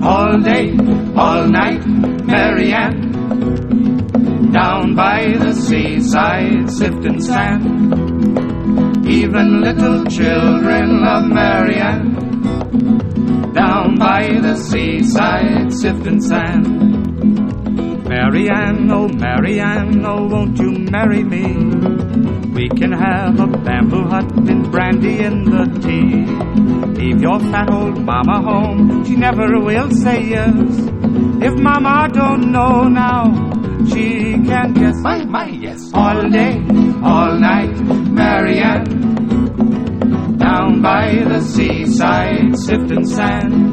all day, all night, Marianne. Down by the seaside, sifting sand. Even little children love Marianne. Down by the seaside, sifting sand. Marianne, oh won't you marry me? We can have a bamboo hut and brandy in the tea. Leave your fat old mama home, she never will say yes. If mama don't know now, she can guess. My yes. All day, all night, Marianne. Down by the seaside, sifting sand.